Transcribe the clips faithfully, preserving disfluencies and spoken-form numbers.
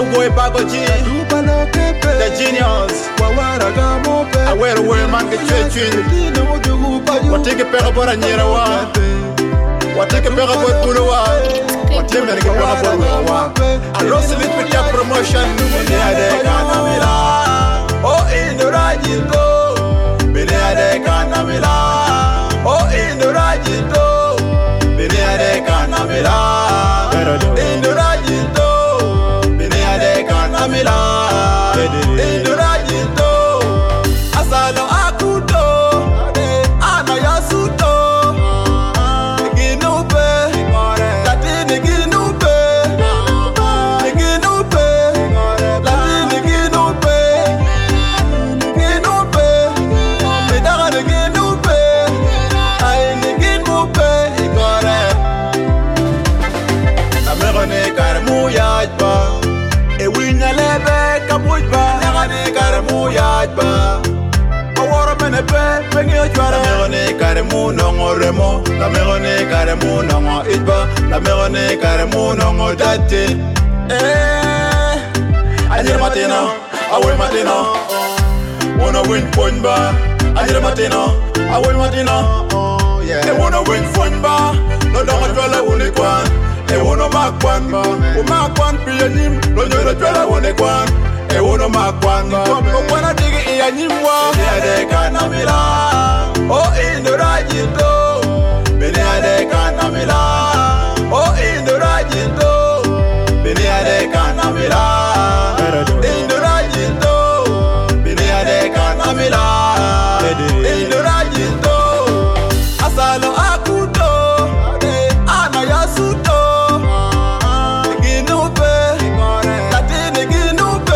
True boy Bagoji, the genius. I wear a wear man get church. What take a pair of a near a one? What take a pair of a Pulawa? What take a pair of a one? I lost a little bit of promotion. Oh, in the Rajito, Binade Canamila. Oh, in the Rajito, Binade Canamila. In the Rajito, Binade Canamila. In the Rajito, Asalo Akuto, Ana Yasuto, Ginupe, Latini Ginupe, Ginupe, Latini Ginupe, Ginupe, Medana Ginupe, Aini Ginupe, Igore. La Merone Carmuyajba, E Winalebe Kapujba, Nagane Carmuyajba. La Merone Caremu no remo, la Merone Caremu no itba, la Merone Caremu no date. Eh, Anil Matino, Away Matino, wanna win point bar. Anil Matino, Away Matino, oh yeah. They wanna win point bar. No don't dwell on one. They wanna mark one bar. Who mark one pianim, no don't dwell on one. E uno makwanga Okwana digi iya nyimwa Bine kanamila Oh indo rajito Bine kanamila Oh indo rajito Bine kanamila Indo rajito Bine kanamila Indo rajito Asalo akuto Ana yasuto Ginupe Latini ginupe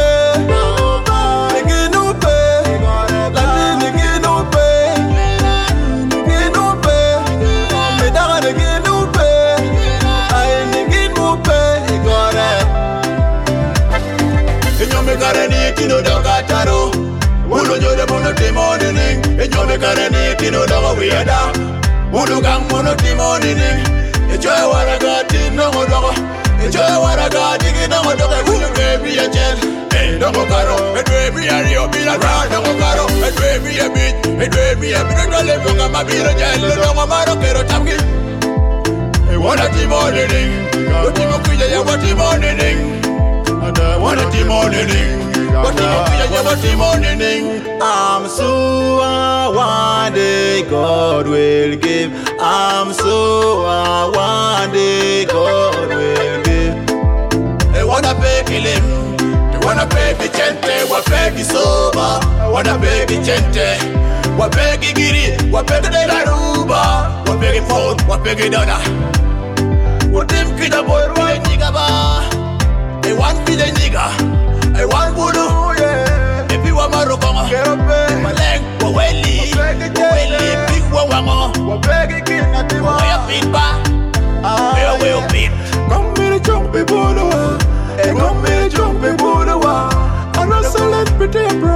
Karani kino doga taro, ulo jode mono timoni ning. E jode karani kino doga wiada, ulo gang mono timoni ning. E joy waragati nongo dogo, e joy waragati nongo dogo. Ulo baby a gel, e nongo karo, e baby a rio bila round nongo karo, e baby a beat, e baby a beat. No le ponga ma bila gel, nongo maro kero tamgi. E wana timoni ning, utimo kuja ya watimoni ning. What a morning, what a morning. I'm so I one day God will give. I'm so I one day God will give. They wanna beg him, they wanna beg the gente, what beg is over. I wanna beg the gente, what beg giri, what beg the laruba, what beg phone, what beg dona. What them kid a boy right nigga ba. I want be the nigga, I want voodoo, yeah. If you want Marokonga, get up there. My leg, Waweli, Waweli, big Wawango, Wabegi, Kinati, Waya Pinba, I will beat. Come me the jumpy Buddha, and come me the jumpy Buddha. I'm not so let me take